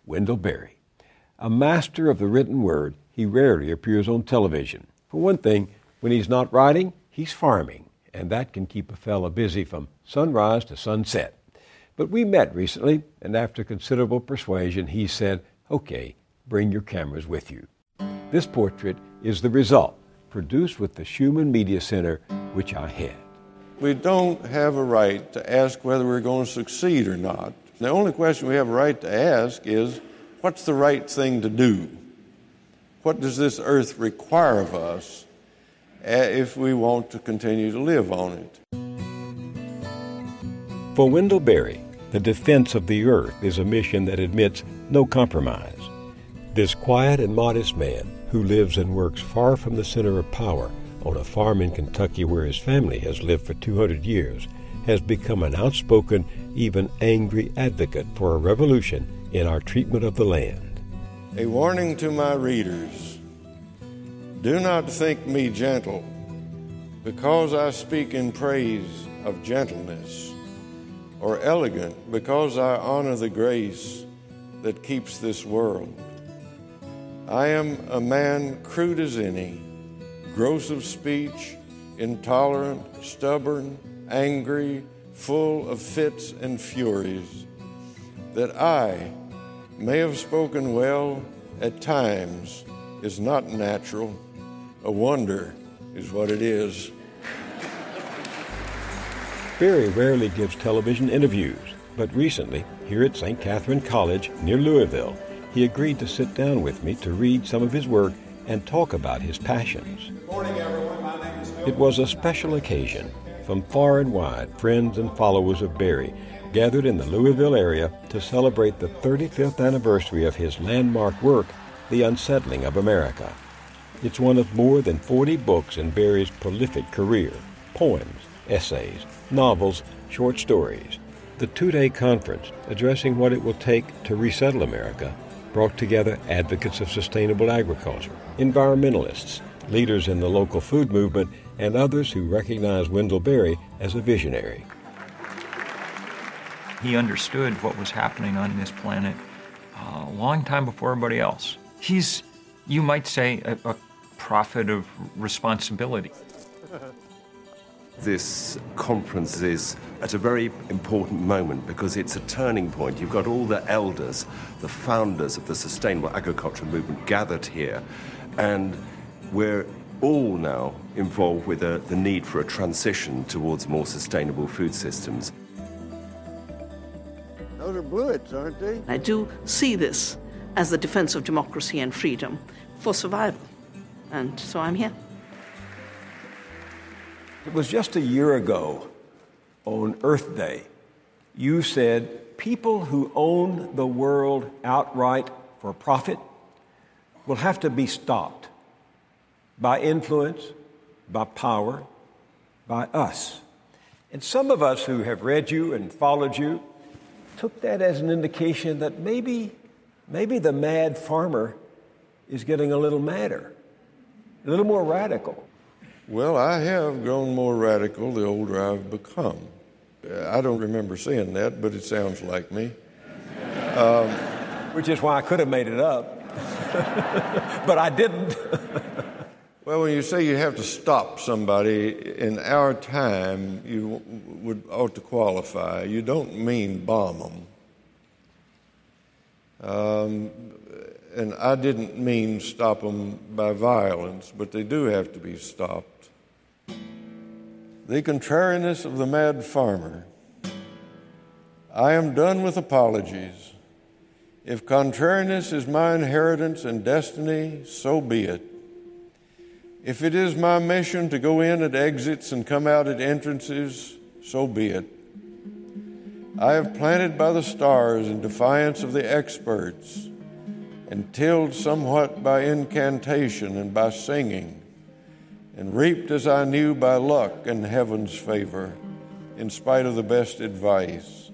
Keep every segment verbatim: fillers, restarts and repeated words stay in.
Wendell Berry. A master of the written word, he rarely appears on television. For one thing, when he's not writing, he's farming, and that can keep a fella busy from sunrise to sunset. But we met recently, and after considerable persuasion, he said, okay, bring your cameras with you. This portrait is the result, produced with the Schumann Media Center, which I head. We don't have a right to ask whether we're going to succeed or not. The only question we have a right to ask is, what's the right thing to do? What does this earth require of us if we want to continue to live on it? For Wendell Berry, the defense of the earth is a mission that admits no compromise. This quiet and modest man, who lives and works far from the center of power on a farm in Kentucky where his family has lived for two hundred years, has become an outspoken, even angry advocate for a revolution in our treatment of the land. A warning to my readers: do not think me gentle, because I speak in praise of gentleness, or elegant, because I honor the grace that keeps this world. I am a man crude as any, gross of speech, intolerant, stubborn, angry, full of fits and furies. That I may have spoken well at times is not natural. A wonder is what it is. Berry rarely gives television interviews, but recently, here at Saint Catherine College near Louisville, he agreed to sit down with me to read some of his work and talk about his passions. Good morning, everyone. My name is Bill. It was a special occasion. From far and wide, friends and followers of Berry gathered in the Louisville area to celebrate the thirty-fifth anniversary of his landmark work, The Unsettling of America. It's one of more than forty books in Berry's prolific career: poems, essays, novels, short stories. The two-day conference, addressing what it will take to resettle America, brought together advocates of sustainable agriculture, environmentalists, leaders in the local food movement, and others who recognize Wendell Berry as a visionary. He understood what was happening on this planet uh, a long time before everybody else. He's, you might say, a, a prophet of responsibility. This conference is at a very important moment because it's a turning point. You've got all the elders, the founders of the sustainable agriculture movement gathered here, and we're all now involved with a, the need for a transition towards more sustainable food systems. Those are bullets, aren't they? I do see this as the defense of democracy and freedom for survival, and so I'm here. It was just a year ago, on Earth Day, you said people who own the world outright for profit will have to be stopped by influence, by power, by us. And some of us who have read you and followed you took that as an indication that maybe, maybe the mad farmer is getting a little madder, a little more radical. Well, I have grown more radical the older I've become. I don't remember saying that, but it sounds like me. Um, Which is why I could have made it up, but I didn't. Well, when you say you have to stop somebody in our time, you would ought to qualify. You don't mean bomb them. Um, and I didn't mean stop them by violence, but they do have to be stopped. The contrariness of the mad farmer. I am done with apologies. If contrariness is my inheritance and destiny, so be it. If it is my mission to go in at exits and come out at entrances, so be it. I have planted by the stars in defiance of the experts and tilled somewhat by incantation and by singing, and reaped as I knew by luck and heaven's favor, in spite of the best advice.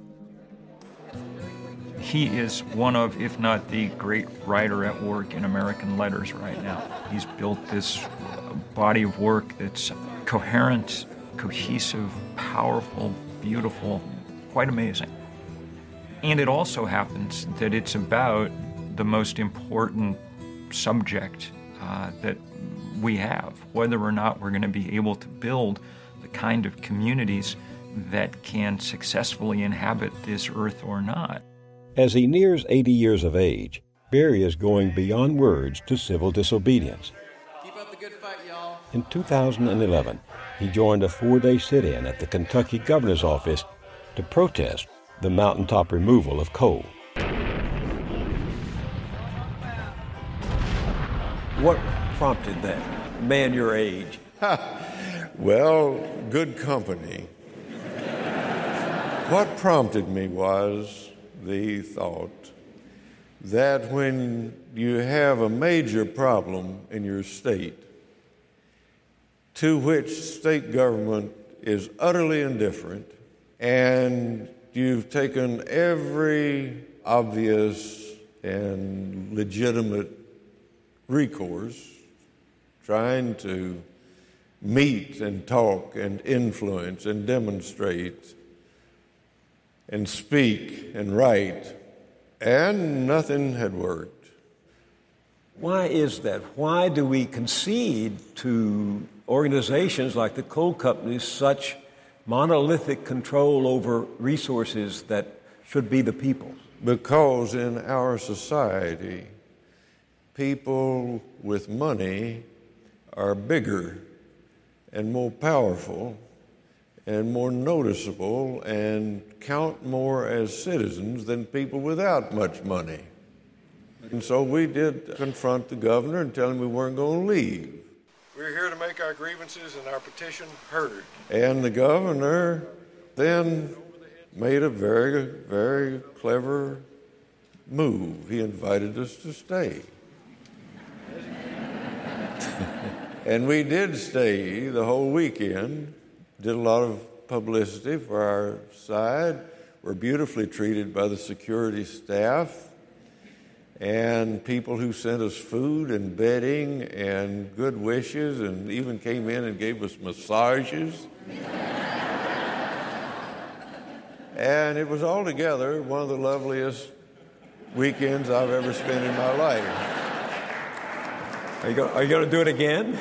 He is one of, if not the great writer at work in American letters right now. He's built this body of work that's coherent, cohesive, powerful, beautiful, quite amazing. And it also happens that it's about the most important subject uh, that we have, whether or not we're going to be able to build the kind of communities that can successfully inhabit this earth or not. As he nears eighty years of age, Barry is going beyond words to civil disobedience. Keep up the good fight, y'all. In two thousand eleven, he joined a four-day sit-in at the Kentucky governor's office to protest the mountaintop removal of coal. What prompted that, man your age? Well, good company. What prompted me was the thought that when you have a major problem in your state to which state government is utterly indifferent, and you've taken every obvious and legitimate recourse trying to meet and talk and influence and demonstrate and speak and write, and nothing had worked. Why is that? Why do we concede to organizations like the coal companies such monolithic control over resources that should be the people's? Because in our society, people with money are bigger and more powerful and more noticeable and count more as citizens than people without much money. And so we did confront the governor and tell him we weren't going to leave. We're here to make our grievances and our petition heard. And the governor then made a very, very clever move. He invited us to stay. And we did stay the whole weekend, did a lot of publicity for our side, were beautifully treated by the security staff and people who sent us food and bedding and good wishes and even came in and gave us massages. And it was altogether one of the loveliest weekends I've ever spent in my life. Are you going, are you going to do it again?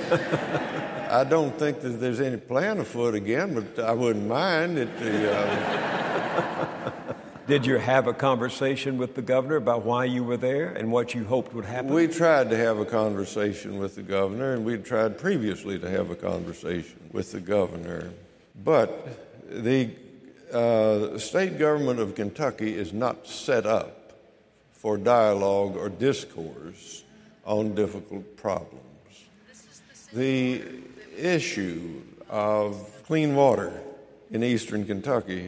I don't think that there's any plan afoot again, but I wouldn't mind it. The, uh... Did you have a conversation with the governor about why you were there and what you hoped would happen? We tried to have a conversation with the governor, and we'd tried previously to have a conversation with the governor. But the uh, state government of Kentucky is not set up for dialogue or discourse on difficult problems. The issue of clean water in eastern Kentucky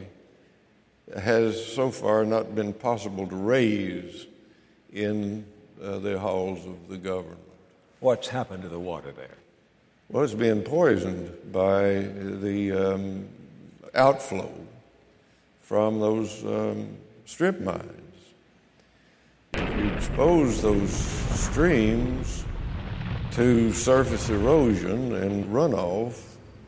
has so far not been possible to raise in uh, the halls of the government. What's happened to the water there? Well, it's been poisoned by the um, outflow from those um, strip mines. If you expose those streams to surface erosion and runoff,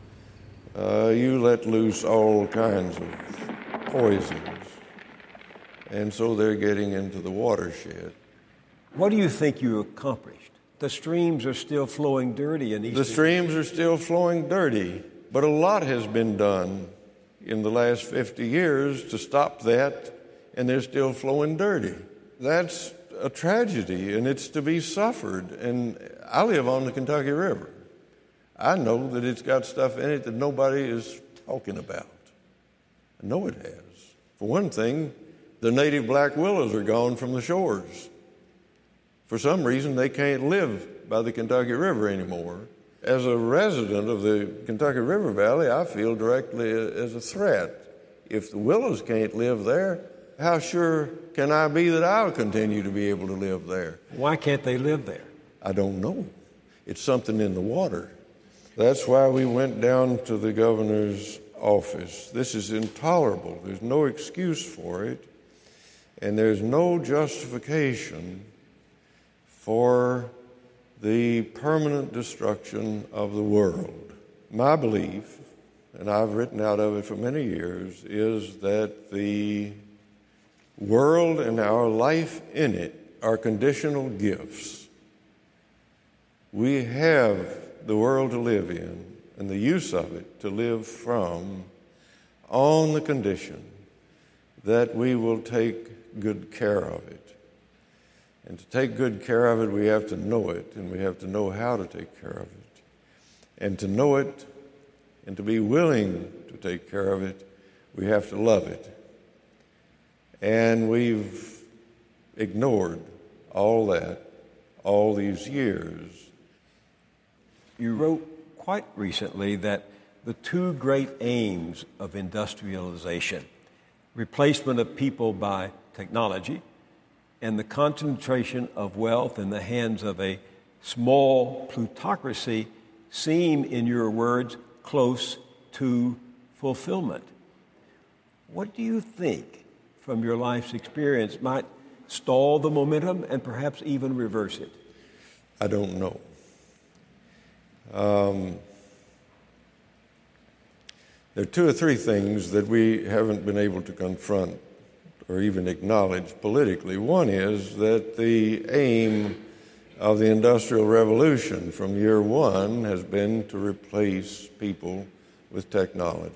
uh, you let loose all kinds of poisons, and so they're getting into the watershed. What do you think you accomplished? The streams are still flowing dirty in Eastern. The streams are still flowing dirty, but a lot has been done in the last fifty years to stop that, and they're still flowing dirty. That's a tragedy, and it's to be suffered. And I live on the Kentucky River. I know that it's got stuff in it that nobody is talking about. I know it has. For one thing, the native black willows are gone from the shores. For some reason, they can't live by the Kentucky River anymore. As a resident of the Kentucky River Valley, I feel directly as a threat. If the willows can't live there, how sure can I be that I'll continue to be able to live there? Why can't they live there? I don't know. It's something in the water. That's why we went down to the governor's office. This is intolerable. There's no excuse for it, and there's no justification for the permanent destruction of the world. My belief, and I've written out of it for many years, is that the world and our life in it are conditional gifts. We have the world to live in and the use of it to live from on the condition that we will take good care of it. And to take good care of it, we have to know it, and we have to know how to take care of it. And to know it and to be willing to take care of it, we have to love it. And we've ignored all that all these years. You wrote quite recently that the two great aims of industrialization, replacement of people by technology and the concentration of wealth in the hands of a small plutocracy, seem, in your words, close to fulfillment. What do you think, from your life's experience, might stall the momentum and perhaps even reverse it? I don't know. Um, there are two or three things that we haven't been able to confront or even acknowledge politically. One is that the aim of the Industrial Revolution from year one has been to replace people with technology.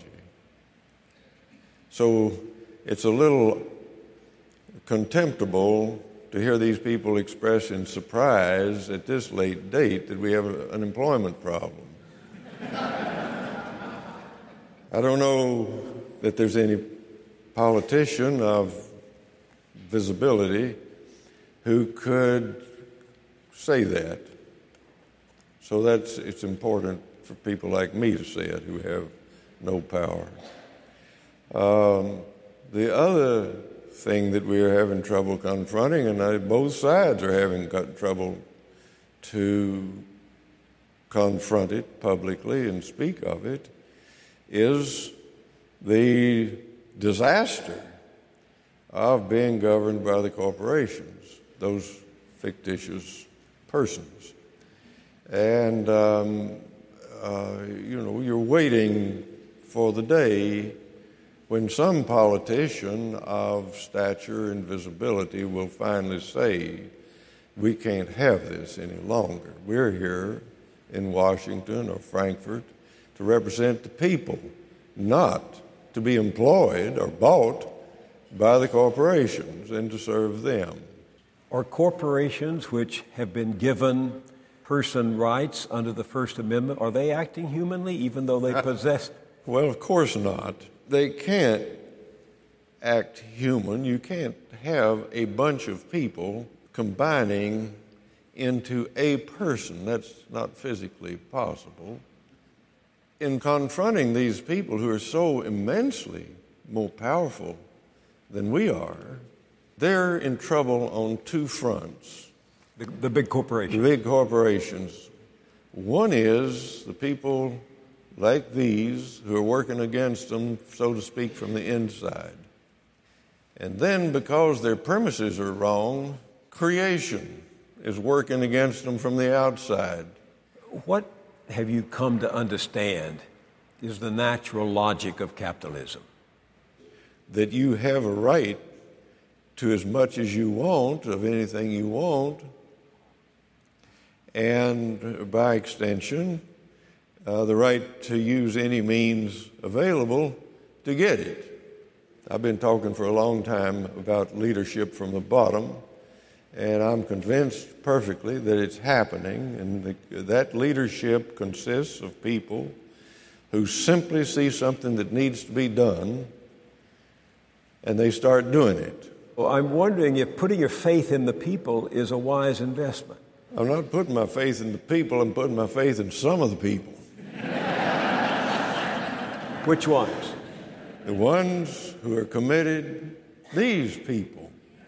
So it's a little contemptible to hear these people express in surprise at this late date that we have an employment problem. I don't know that there's any politician of visibility who could say that. So that's it's important for people like me to say it who have no power. Um, the other thing that we are having trouble confronting, and I, both sides are having got trouble to confront it publicly and speak of it, is the disaster of being governed by the corporations, those fictitious persons. And, um, uh, you know, you're waiting for the day when some politician of stature and visibility will finally say, we can't have this any longer. We're here in Washington or Frankfurt to represent the people, not to be employed or bought by the corporations and to serve them. Are corporations which have been given person rights under the First Amendment, are they acting humanly even though they possess? Well, of course not. They can't act human. You can't have a bunch of people combining into a person. That's not physically possible. In confronting these people who are so immensely more powerful than we are, they're in trouble on two fronts. The, the big corporations. The big corporations. One is the people like these who are working against them, so to speak, from the inside. And then because their premises are wrong, creation is working against them from the outside. What have you come to understand is the natural logic of capitalism? That you have a right to as much as you want of anything you want, and by extension, uh, the right to use any means available to get it. I've been talking for a long time about leadership from the bottom, and I'm convinced perfectly that it's happening, and the, that leadership consists of people who simply see something that needs to be done, and they start doing it. Well, I'm wondering if putting your faith in the people is a wise investment. I'm not putting my faith in the people, I'm putting my faith in some of the people. Which ones? The ones who are committed, these people.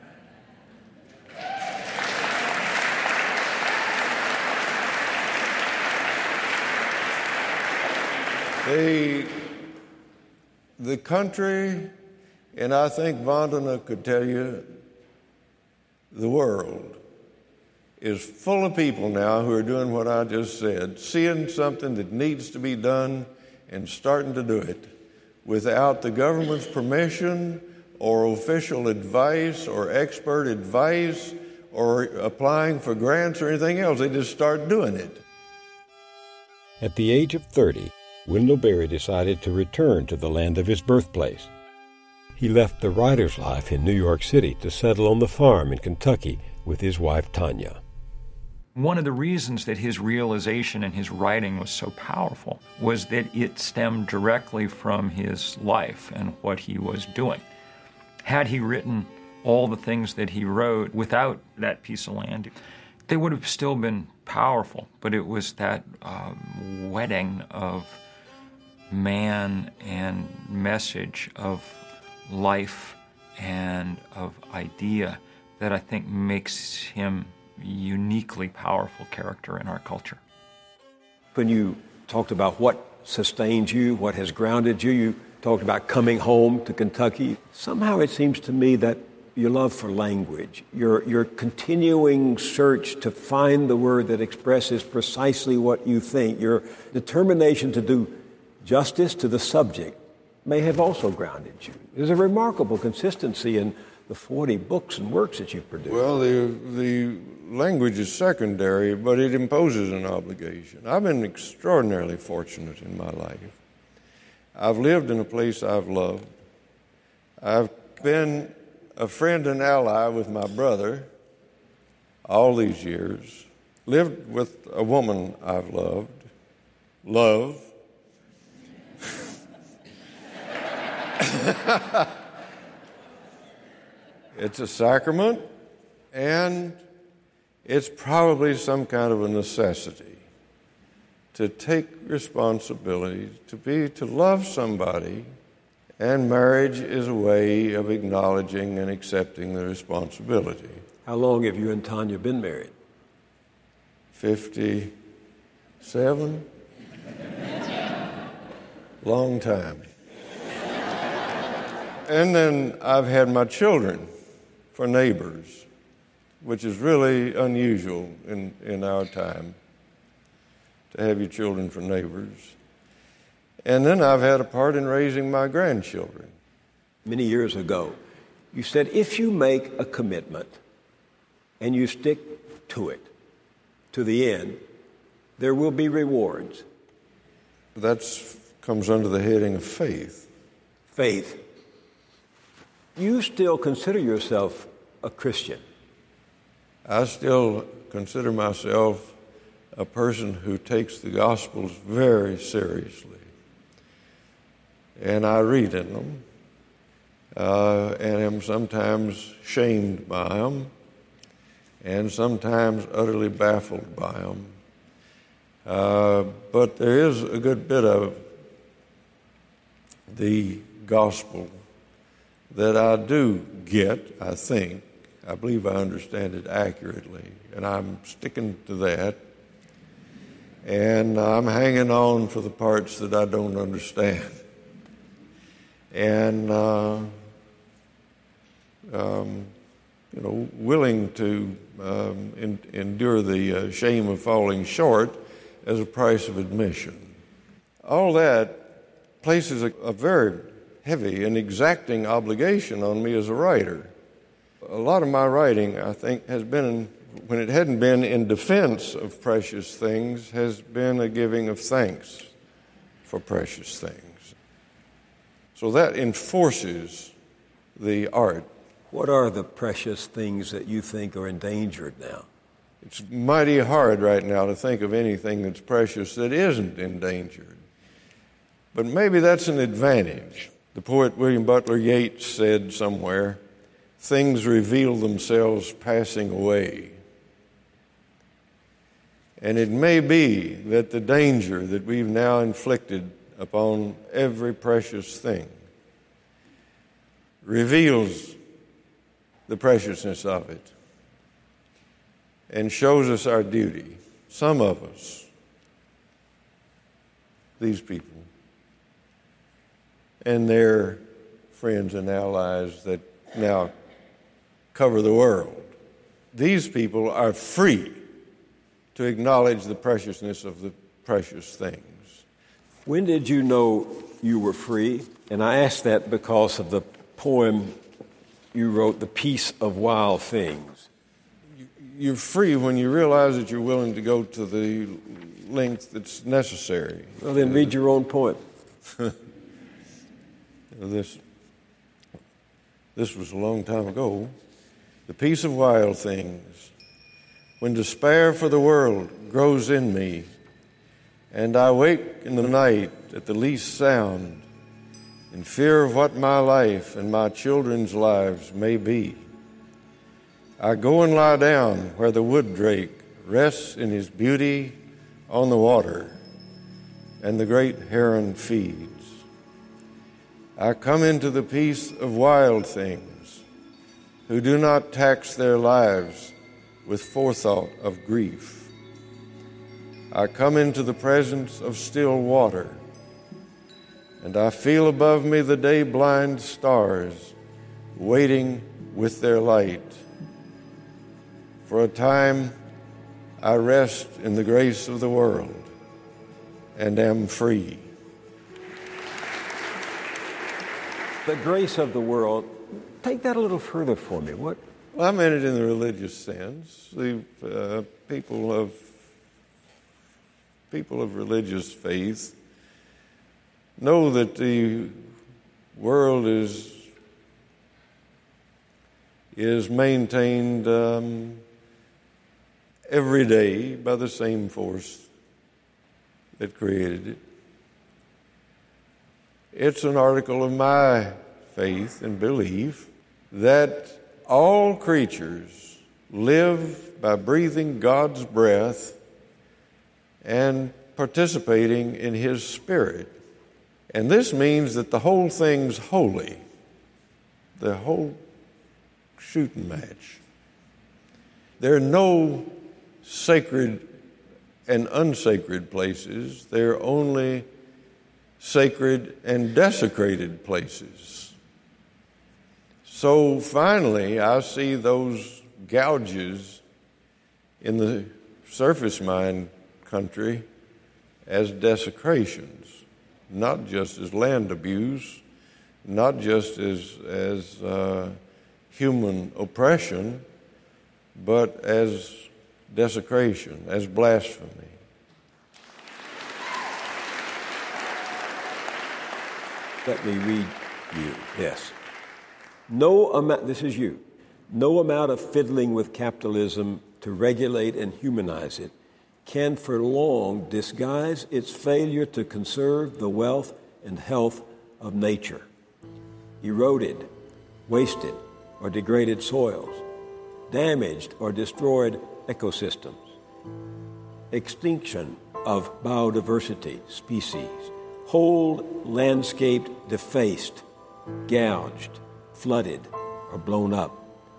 They, the country, and I think Vandana could tell you, the world is full of people now who are doing what I just said, seeing something that needs to be done and starting to do it without the government's permission, or official advice or expert advice or applying for grants or anything else. They just start doing it. At the age of thirty, Wendell Berry decided to return to the land of his birthplace. He left the writer's life in New York City to settle on the farm in Kentucky with his wife Tanya. One of the reasons that his realization and his writing was so powerful was that it stemmed directly from his life and what he was doing. Had he written all the things that he wrote without that piece of land, they would have still been powerful, but it was that um, wedding of man and message, of life and of idea, that I think makes him a uniquely powerful character in our culture. When you talked about what sustains you, what has grounded you, you talked about coming home to Kentucky. Somehow it seems to me that your love for language, your, your continuing search to find the word that expresses precisely what you think, your determination to do justice to the subject may have also grounded you. There's a remarkable consistency in the forty books and works that you've produced. Well, the, the language is secondary, but it imposes an obligation. I've been extraordinarily fortunate in my life. I've lived in a place I've loved. I've been a friend and ally with my brother all these years. Lived with a woman I've loved. Love. It's a sacrament, and it's probably some kind of a necessity to take responsibility, to be, to love somebody, and marriage is a way of acknowledging and accepting the responsibility. How long have you and Tanya been married? fifty-seven. Long time. And then I've had my children for neighbors, which is really unusual in, in our time, to have your children for neighbors. And then I've had a part in raising my grandchildren. Many years ago, you said if you make a commitment and you stick to it to the end, there will be rewards. That comes under the heading of faith. Faith. You still consider yourself a Christian. I still consider myself a person who takes the Gospels very seriously. And I read in them, uh, and am sometimes shamed by them, and sometimes utterly baffled by them. Uh, but there is a good bit of the Gospel that I do get, I think. I believe I understand it accurately, and I'm sticking to that. And I'm hanging on for the parts that I don't understand. And, uh, um, you know, willing to um, in, endure the uh, shame of falling short as a price of admission. All that places a, a very heavy and exacting obligation on me as a writer. A lot of my writing, I think, has been, in, when it hadn't been in defense of precious things, has been a giving of thanks for precious things. So that enforces the art. What are the precious things that you think are endangered now? It's mighty hard right now to think of anything that's precious that isn't endangered. But maybe that's an advantage. The poet William Butler Yeats said somewhere, "Things reveal themselves passing away." And it may be that the danger that we've now inflicted upon every precious thing reveals the preciousness of it and shows us our duty. Some of us, these people, and their friends and allies that now cover the world, these people are free to acknowledge the preciousness of the precious things. When did you know you were free? And I ask that because of the poem you wrote The Peace of Wild Things. You're free when you realize that you're willing to go to the length that's necessary. Well, then read your own poem. this, this was a long time ago. The peace of wild things. When despair for the world grows in me, and I wake in the night at the least sound, in fear of what my life and my children's lives may be, I go and lie down where the wood drake rests in his beauty on the water, and the great heron feeds. I come into the peace of wild things, who do not tax their lives with forethought of grief. I come into the presence of still water, and I feel above me the day-blind stars waiting with their light. For a time, I rest in the grace of the world and am free. The grace of the world, take that a little further for me. What? Well, I meant it in the religious sense. The uh, people of people of religious faith know that the world is is maintained um, every day by the same force that created it. It's an article of my faith and belief that all creatures live by breathing God's breath and participating in His Spirit. And this means that the whole thing's holy, the whole shooting match. There are no sacred and unsacred places. There are only sacred and desecrated places. So finally, I see those gouges in the surface mine country as desecrations, not just as land abuse, not just as, as uh, human oppression, but as desecration, as blasphemy. Let me read you this. No amount, this is you, no amount of fiddling with capitalism to regulate and humanize it can for long disguise its failure to conserve the wealth and health of nature. Eroded, wasted, or degraded soils, damaged or destroyed ecosystems, extinction of biodiversity species, whole landscape defaced, gouged, flooded, or blown up.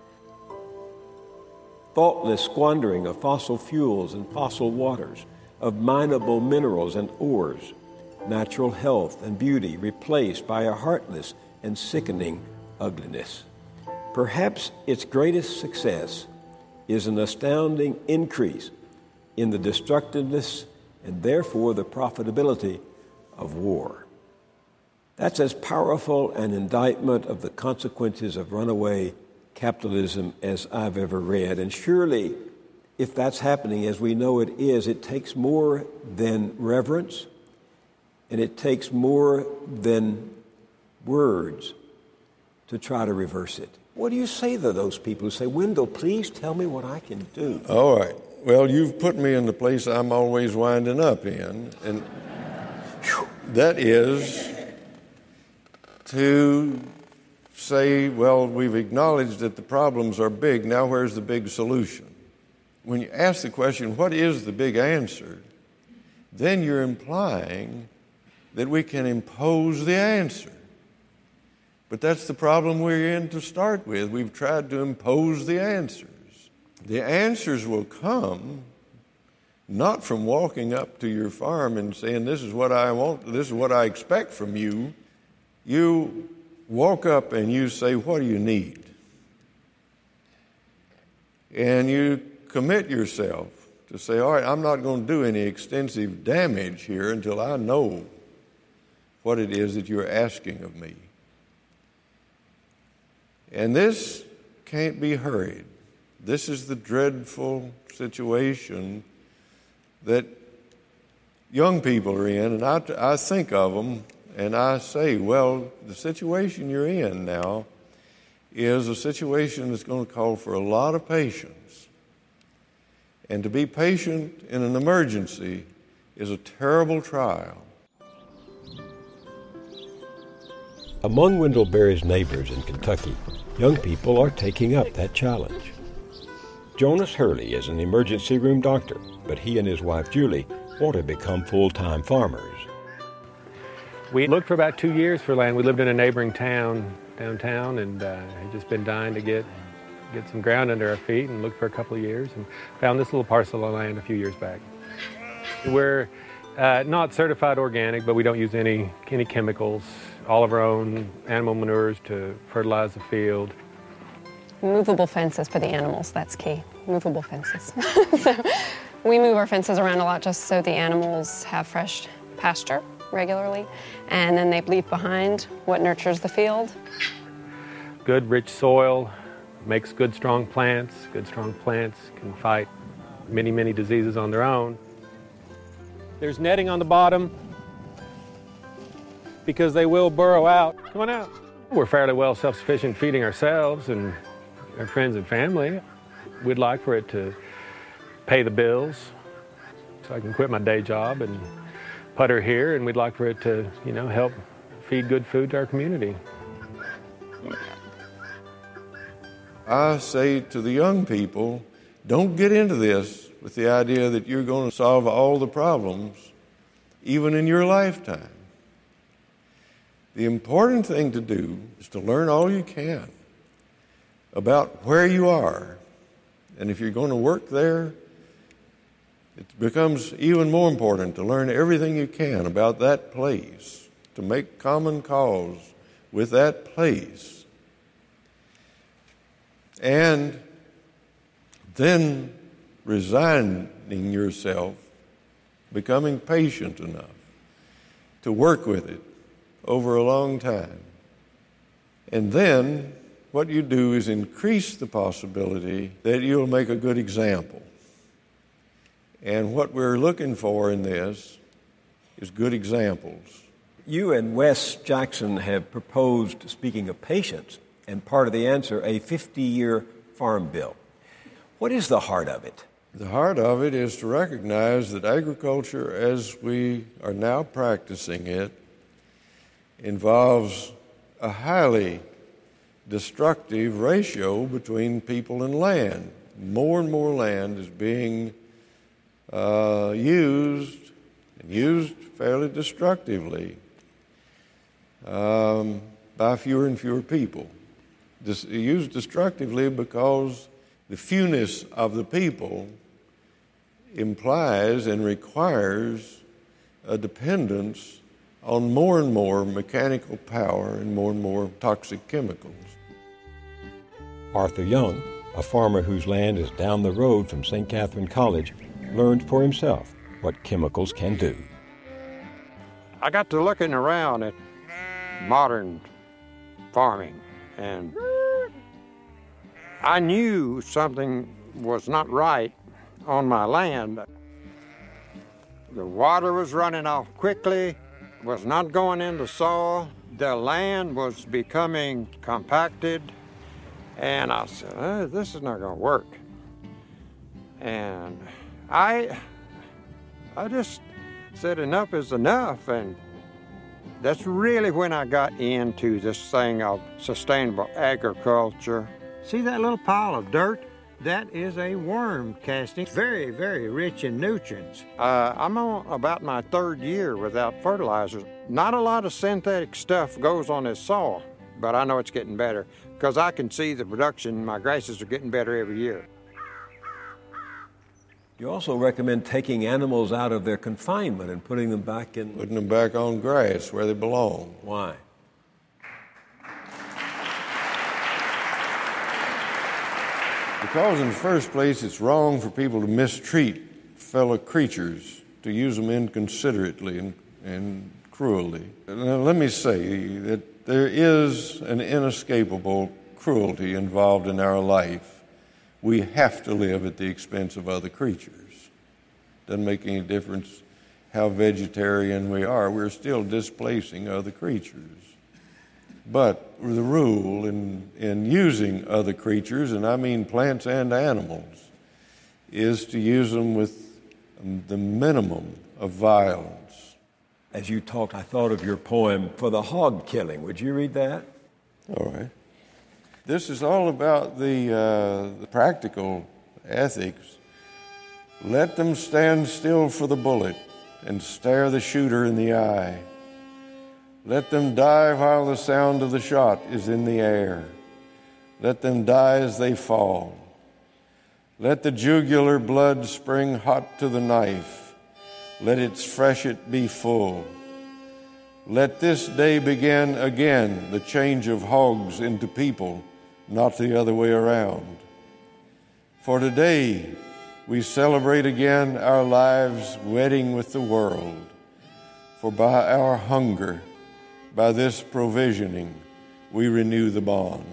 Thoughtless squandering of fossil fuels and fossil waters, of mineable minerals and ores, natural health and beauty replaced by a heartless and sickening ugliness. Perhaps its greatest success is an astounding increase in the destructiveness and therefore the profitability of war. That's as powerful an indictment of the consequences of runaway capitalism as I've ever read. And surely, if that's happening, as we know it is, it takes more than reverence, and it takes more than words to try to reverse it. What do you say to those people who say, Wendell, please tell me what I can do? All right. Well, you've put me in the place I'm always winding up in, and that is to say, well, we've acknowledged that the problems are big. Now where's the big solution? When you ask the question, what is the big answer? Then you're implying that we can impose the answer. But that's the problem we're in to start with. We've tried to impose the answers. The answers will come not from walking up to your farm and saying, this is what I want, this is what I expect from you. You walk up and you say, what do you need? And you commit yourself to say, all right, I'm not going to do any extensive damage here until I know what it is that you're asking of me. And this can't be hurried. This is the dreadful situation that young people are in, and I, I think of them and I say, well, the situation you're in now is a situation that's going to call for a lot of patience. And to be patient in an emergency is a terrible trial. Among Wendell Berry's neighbors in Kentucky, young people are taking up that challenge. Jonas Hurley is an emergency room doctor, but he and his wife Julie want to become full-time farmers. We looked for about two years for land. We lived in a neighboring town, downtown, and uh, had just been dying to get get some ground under our feet, and looked for a couple of years and found this little parcel of land a few years back. We're uh, not certified organic, but we don't use any, any chemicals, all of our own animal manures to fertilize the field. Movable fences for the animals, that's key. Movable fences. So we move our fences around a lot just so the animals have fresh pasture regularly, and then they leave behind what nurtures the field. Good, rich soil makes good, strong plants. Good, strong plants can fight many, many diseases on their own. There's netting on the bottom because they will burrow out. Come on out. We're fairly well self-sufficient feeding ourselves and our friends and family. We'd like for it to pay the bills so I can quit my day job and putter here, and we'd like for it to, you know, help feed good food to our community. I say to the young people, don't get into this with the idea that you're going to solve all the problems, even in your lifetime. The important thing to do is to learn all you can about where you are. And if you're going to work there, it becomes even more important to learn everything you can about that place, to make common cause with that place. And then resigning yourself, becoming patient enough to work with it over a long time. And then what you do is increase the possibility that you'll make a good example. And what we're looking for in this is good examples. You and Wes Jackson have proposed, speaking of patience, and part of the answer, a fifty-year farm bill. What is the heart of it? The heart of it is to recognize that agriculture, as we are now practicing it, involves a highly destructive ratio between people and land. More and more land is being uh, used, and used fairly destructively um, by fewer and fewer people. This, used destructively because the fewness of the people implies and requires a dependence on more and more mechanical power and more and more toxic chemicals. Arthur Young, a farmer whose land is down the road from Saint Catherine College, learned for himself what chemicals can do. I got to looking around at modern farming, and I knew something was not right on my land. The water was running off quickly, was not going into soil. The land was becoming compacted, and I said, oh, this is not going to work. And I, I just said enough is enough, and that's really when I got into this thing of sustainable agriculture. See that little pile of dirt? That is a worm casting. Very, very rich in nutrients. Uh, I'm on about my third year without fertilizers. Not a lot of synthetic stuff goes on this soil, but I know it's getting better because I can see the production. My grasses are getting better every year. You also recommend taking animals out of their confinement and putting them back in... Putting them back on grass where they belong. Why? Because in the first place, it's wrong for people to mistreat fellow creatures, to use them inconsiderately and, and cruelly. Now, let me say that there is an inescapable cruelty involved in our life, we have to live at the expense of other creatures. Doesn't make any difference how vegetarian we are. We're still displacing other creatures. But the rule in, in using other creatures, and I mean plants and animals, is to use them with the minimum of violence. As you talked, I thought of your poem for the hog killing. Would you read that? All right. This is all about the, uh, the practical ethics. Let them stand still for the bullet and stare the shooter in the eye. Let them die while the sound of the shot is in the air. Let them die as they fall. Let the jugular blood spring hot to the knife. Let its freshet be full. Let this day begin again the change of hogs into people, not the other way around. For today we celebrate again our lives' wedding with the world. For by our hunger, by this provisioning, we renew the bond.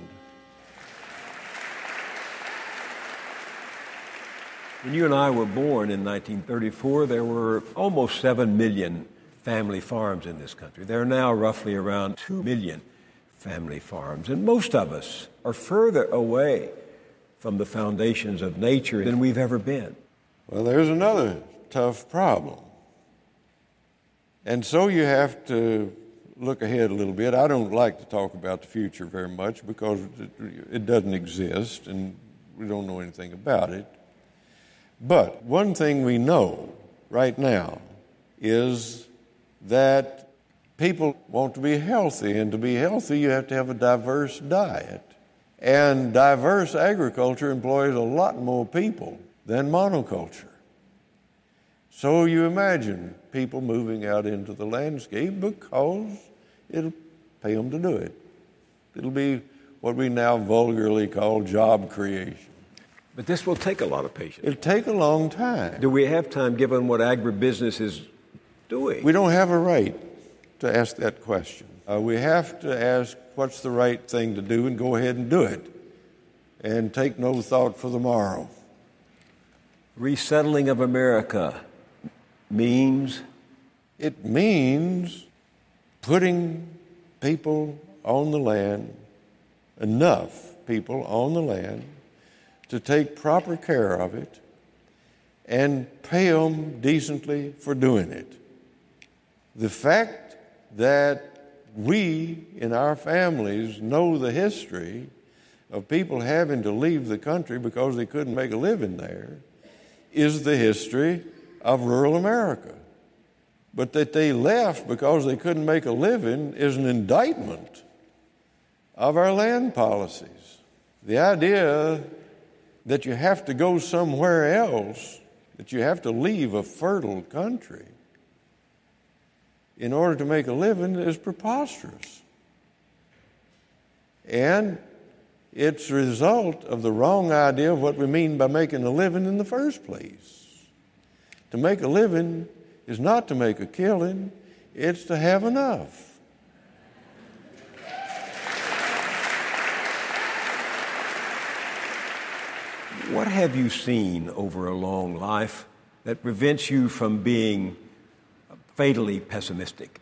When you and I were born in nineteen thirty-four, there were almost seven million family farms in this country. There are now roughly around two million family farms, and most of us are further away from the foundations of nature than we've ever been. Well, there's another tough problem. And so you have to look ahead a little bit. I don't like to talk about the future very much because it, it doesn't exist and we don't know anything about it. But one thing we know right now is that people want to be healthy, and to be healthy you have to have a diverse diet. And diverse agriculture employs a lot more people than monoculture. So you imagine people moving out into the landscape because it'll pay them to do it. It'll be what we now vulgarly call job creation. But this will take a lot of patience. It'll take a long time. Do we have time given what agribusiness is doing? We don't have a right to ask that question. Uh, we have to ask what's the right thing to do and go ahead and do it and take no thought for the morrow. Resettling of America means? It means putting people on the land, enough people on the land, to take proper care of it and pay them decently for doing it. The fact that we in our families know the history of people having to leave the country because they couldn't make a living there is the history of rural America. But that they left because they couldn't make a living is an indictment of our land policies. The idea that you have to go somewhere else, that you have to leave a fertile country in order to make a living is preposterous. And it's a result of the wrong idea of what we mean by making a living in the first place. To make a living is not to make a killing, it's to have enough. What have you seen over a long life that prevents you from being fatally pessimistic?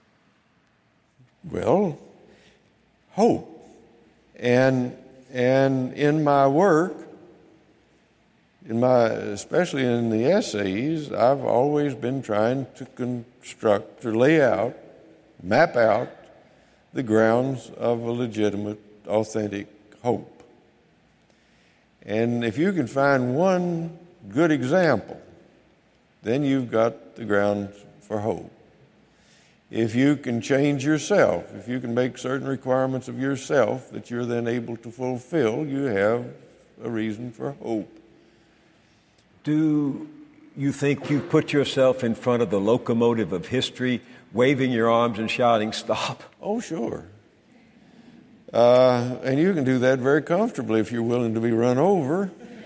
Well, hope. And and in my work, in my especially in the essays, I've always been trying to construct, to lay out, map out the grounds of a legitimate, authentic hope. And if you can find one good example, then you've got the grounds for hope. If you can change yourself, if you can make certain requirements of yourself that you're then able to fulfill, you have a reason for hope. Do you think you've put yourself in front of the locomotive of history, waving your arms and shouting, "Stop"? Oh, sure. Uh, and you can do that very comfortably if you're willing to be run over.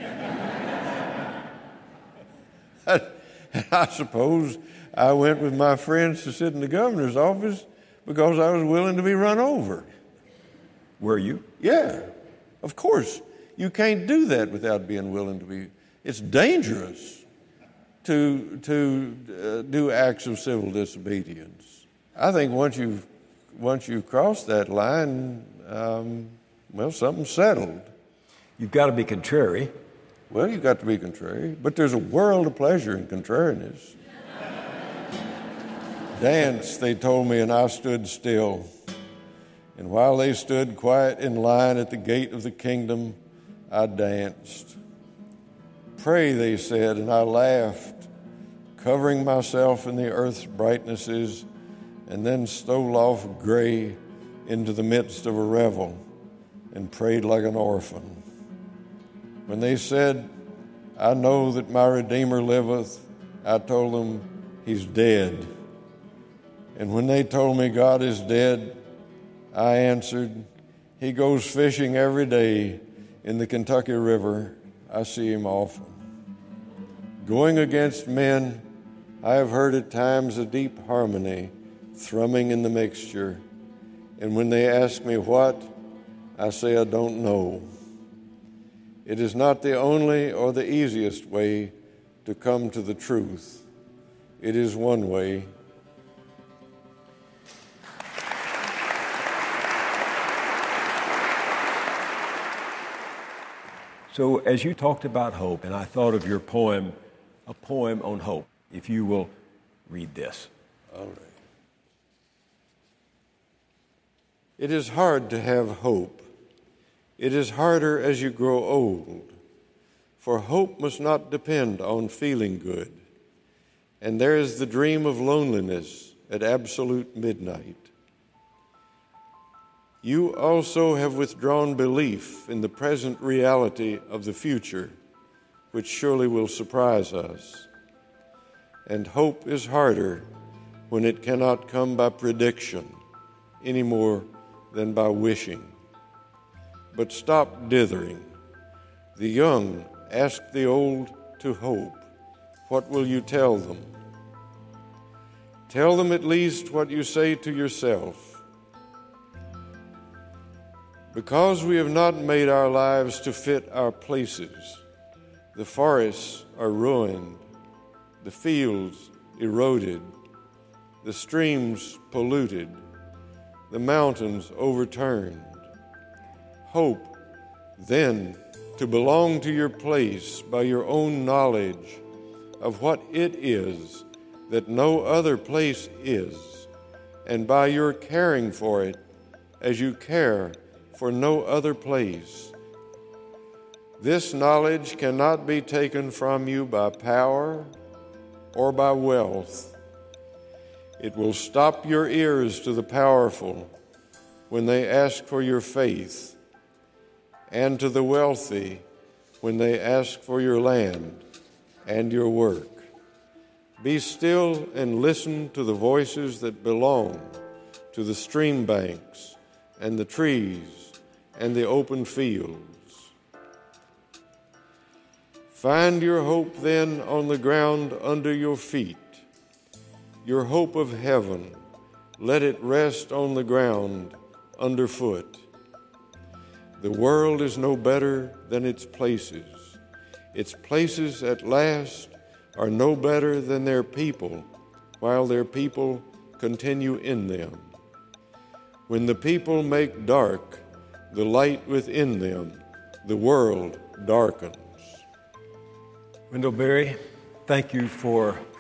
I, I suppose I went with my friends to sit in the governor's office because I was willing to be run over. Were you? Yeah. Of course, you can't do that without being willing to be. It's dangerous to to uh, do acts of civil disobedience. I think once you've once you've crossed that line, um, well, something's settled. You've got to be contrary. Well, you've got to be contrary, but there's a world of pleasure in contrariness. Dance, they told me, and I stood still. And while they stood quiet in line at the gate of the kingdom, I danced. Pray, they said, and I laughed, covering myself in the earth's brightnesses, and then stole off gray into the midst of a revel and prayed like an orphan. When they said, I know that my Redeemer liveth, I told them, he's dead. And when they told me God is dead, I answered, he goes fishing every day in the Kentucky River. I see him often. Going against men, I have heard at times a deep harmony thrumming in the mixture. And when they ask me what, I say I don't know. It is not the only or the easiest way to come to the truth. It is one way. So as you talked about hope, and I thought of your poem, a poem on hope, if you will read this. All right. It is hard to have hope. It is harder as you grow old, for hope must not depend on feeling good. And there is the dream of loneliness at absolute midnight. You also have withdrawn belief in the present reality of the future, which surely will surprise us. And hope is harder when it cannot come by prediction any more than by wishing. But stop dithering. The young ask the old to hope. What will you tell them? Tell them at least what you say to yourself. Because we have not made our lives to fit our places, the forests are ruined, the fields eroded, the streams polluted, the mountains overturned. Hope, then, to belong to your place by your own knowledge of what it is that no other place is, and by your caring for it as you care for no other place. This knowledge cannot be taken from you by power or by wealth. It will stop your ears to the powerful when they ask for your faith, and to the wealthy when they ask for your land and your work. Be still and listen to the voices that belong to the stream banks and the trees and the open fields. Find your hope then on the ground under your feet, your hope of heaven. Let it rest on the ground underfoot. The world is no better than its places. Its places at last are no better than their people, while their people continue in them. When the people make dark the light within them, the world darkens. Wendell Berry, thank you for